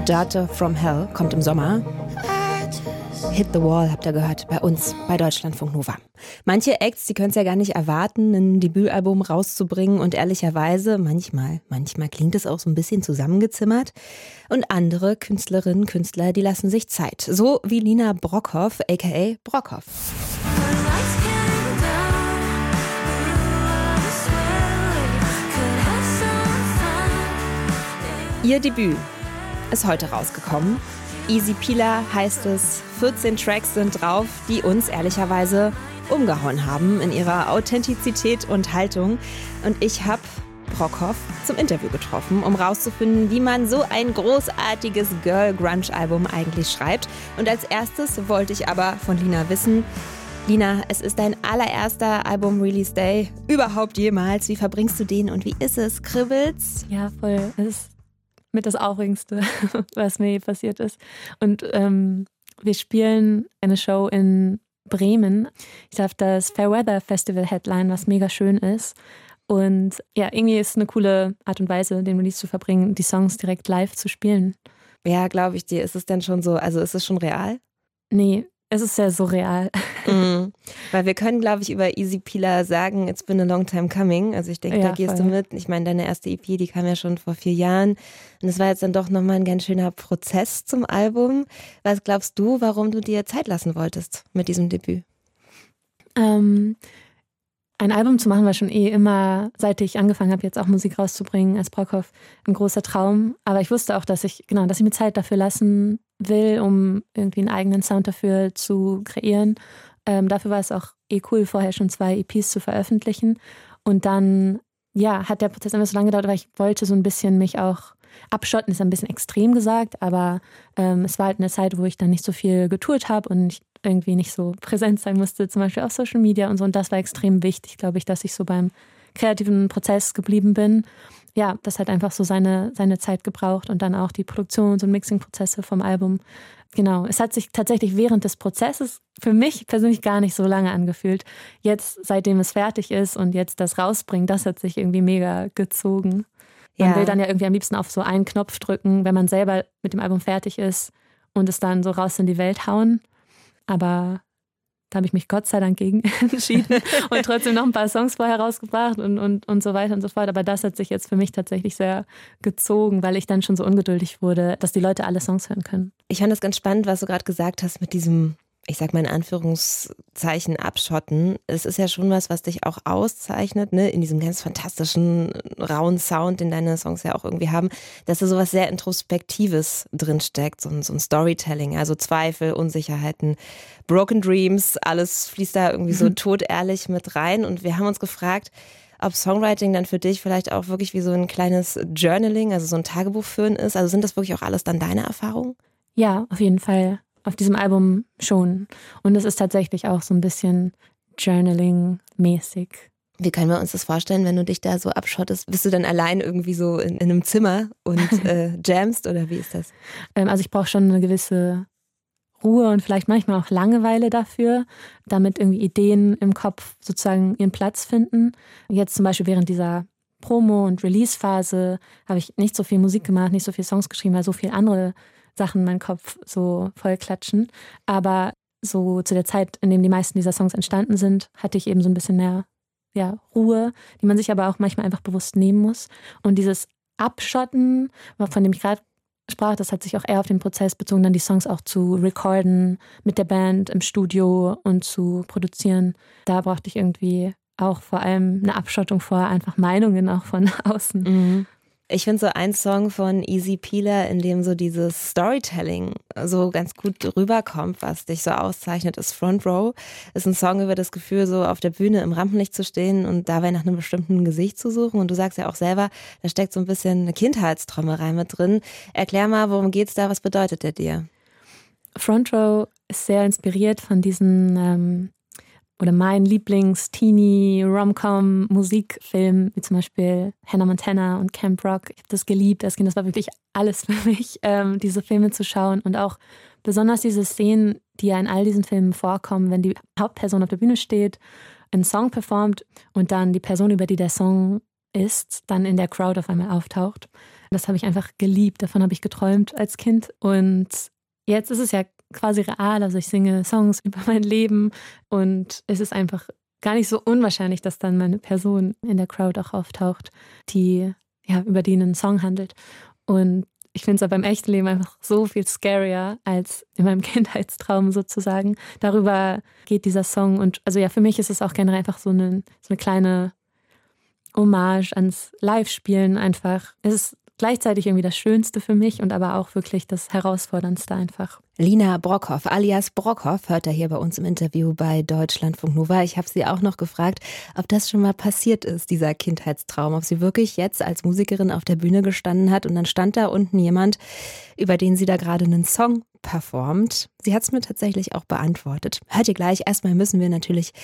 Daughter from Hell kommt im Sommer. Hit the Wall habt ihr gehört, bei uns, bei Deutschlandfunk Nova. Manche Acts, die können es ja gar nicht erwarten, ein Debütalbum rauszubringen und ehrlicherweise, manchmal klingt es auch so ein bisschen zusammengezimmert. Und andere Künstlerinnen, Künstler, die lassen sich Zeit. So wie Lina Brockhoff, aka Brockhoff. Ihr Debüt ist heute rausgekommen. Easy Peeler heißt es. 14 Tracks sind drauf, die uns ehrlicherweise umgehauen haben in ihrer Authentizität und Haltung. Und ich habe Brockhoff zum Interview getroffen, um rauszufinden, wie man so ein großartiges Girl-Grunge-Album eigentlich schreibt. Und als erstes wollte ich aber von Lina wissen, Lina, es ist dein allererster Album-Release-Day überhaupt jemals. Wie verbringst du den und wie ist es? Kribbelt's? Ja, voll. Es ist mit das Aufregendste, was mir je passiert ist. Und wir spielen eine Show in Bremen. Ich darf das Fairweather Festival Headline, was mega schön ist. Und ja, irgendwie ist es eine coole Art und Weise, den Release zu verbringen, die Songs direkt live zu spielen. Ja, glaube ich dir. Ist es denn schon so, also ist es schon real? Nee, es ist sehr surreal. Mhm. Weil wir können, glaube ich, über Easy Peeler sagen, it's been a long time coming. Also ich denke, Ja, da gehst voll. du mit. Ich meine, deine erste EP, die kam ja schon vor 4 Jahren. Und es war jetzt dann doch nochmal ein ganz schöner Prozess zum Album. Was glaubst du, warum du dir Zeit lassen wolltest mit diesem Debüt? Ein Album zu machen war schon immer, seit ich angefangen habe, jetzt auch Musik rauszubringen als Brockhoff, ein großer Traum. Aber ich wusste auch, dass ich mir Zeit dafür lassen will, um irgendwie einen eigenen Sound dafür zu kreieren. Dafür war es auch cool, vorher schon 2 EPs zu veröffentlichen. Und dann, ja, hat der Prozess einfach so lange gedauert, weil ich wollte so ein bisschen mich auch abschotten, ist ein bisschen extrem gesagt, aber es war halt eine Zeit, wo ich dann nicht so viel getourt habe und ich irgendwie nicht so präsent sein musste, zum Beispiel auf Social Media und so. Und das war extrem wichtig, glaube ich, dass ich so beim kreativen Prozess geblieben bin. Ja, das hat einfach so seine Zeit gebraucht und dann auch die Produktions- und Mixing-Prozesse vom Album. Genau, es hat sich tatsächlich während des Prozesses für mich persönlich gar nicht so lange angefühlt. Jetzt, seitdem es fertig ist und jetzt das rausbringen, das hat sich irgendwie mega gezogen. Man will dann ja irgendwie am liebsten auf so einen Knopf drücken, wenn man selber mit dem Album fertig ist und es dann so raus in die Welt hauen. Aber da habe ich mich Gott sei Dank gegen entschieden und trotzdem noch ein paar Songs vorher rausgebracht und so weiter und so fort. Aber das hat sich jetzt für mich tatsächlich sehr gezogen, weil ich dann schon so ungeduldig wurde, dass die Leute alle Songs hören können. Ich fand das ganz spannend, was du gerade gesagt hast mit diesem, ich sag mal in Anführungszeichen, Abschotten. Es ist ja schon was dich auch auszeichnet, ne? In diesem ganz fantastischen, rauen Sound, den deine Songs ja auch irgendwie haben, dass da sowas sehr Introspektives drinsteckt, so ein Storytelling, also Zweifel, Unsicherheiten, Broken Dreams, alles fließt da irgendwie so totehrlich mit rein. Und wir haben uns gefragt, ob Songwriting dann für dich vielleicht auch wirklich wie so ein kleines Journaling, also so ein Tagebuch führen ist. Also sind das wirklich auch alles dann deine Erfahrungen? Ja, auf jeden Fall. Auf diesem Album schon. Und es ist tatsächlich auch so ein bisschen Journaling-mäßig. Wie können wir uns das vorstellen, wenn du dich da so abschottest? Bist du dann allein irgendwie so in einem Zimmer und jamst oder wie ist das? Also ich brauche schon eine gewisse Ruhe und vielleicht manchmal auch Langeweile dafür, damit irgendwie Ideen im Kopf sozusagen ihren Platz finden. Jetzt zum Beispiel während dieser Promo- und Release-Phase habe ich nicht so viel Musik gemacht, nicht so viele Songs geschrieben, weil so viel andere Sachen meinen Kopf so voll klatschen. Aber so zu der Zeit, in dem die meisten dieser Songs entstanden sind, hatte ich eben so ein bisschen mehr Ruhe, die man sich aber auch manchmal einfach bewusst nehmen muss. Und dieses Abschotten, von dem ich gerade sprach, das hat sich auch eher auf den Prozess bezogen, dann die Songs auch zu recorden mit der Band im Studio und zu produzieren. Da brauchte ich irgendwie auch vor allem eine Abschottung vor einfach Meinungen auch von außen. Mhm. Ich finde so ein Song von Easy Peeler, in dem so dieses Storytelling so ganz gut rüberkommt, was dich so auszeichnet, ist Front Row. Ist ein Song über das Gefühl, so auf der Bühne im Rampenlicht zu stehen und dabei nach einem bestimmten Gesicht zu suchen. Und du sagst ja auch selber, da steckt so ein bisschen eine Kindheitsträumerei mit drin. Erklär mal, worum geht's da? Was bedeutet der dir? Front Row ist sehr inspiriert von diesen oder mein Lieblings-Teenie-Rom-Com-Musikfilm, wie zum Beispiel Hannah Montana und Camp Rock. Ich habe das geliebt als Kind, das war wirklich alles für mich, diese Filme zu schauen. Und auch besonders diese Szenen, die ja in all diesen Filmen vorkommen, wenn die Hauptperson auf der Bühne steht, einen Song performt und dann die Person, über die der Song ist, dann in der Crowd auf einmal auftaucht. Das habe ich einfach geliebt, davon habe ich geträumt als Kind. Und jetzt ist es ja quasi real, also ich singe Songs über mein Leben und es ist einfach gar nicht so unwahrscheinlich, dass dann meine Person in der Crowd auch auftaucht, die über die einen Song handelt. Und ich finde es aber im echten Leben einfach so viel scarier als in meinem Kindheitstraum sozusagen. Darüber geht dieser Song und also für mich ist es auch generell einfach so eine kleine Hommage ans Live-Spielen einfach. Es ist gleichzeitig irgendwie das Schönste für mich und aber auch wirklich das Herausforderndste einfach. Lina Brockhoff alias Brockhoff hört er hier bei uns im Interview bei Deutschlandfunk Nova. Ich habe sie auch noch gefragt, ob das schon mal passiert ist, dieser Kindheitstraum, ob sie wirklich jetzt als Musikerin auf der Bühne gestanden hat und dann stand da unten jemand, über den sie da gerade einen Song performt. Sie hat es mir tatsächlich auch beantwortet. Hört ihr gleich. Erstmal müssen wir natürlich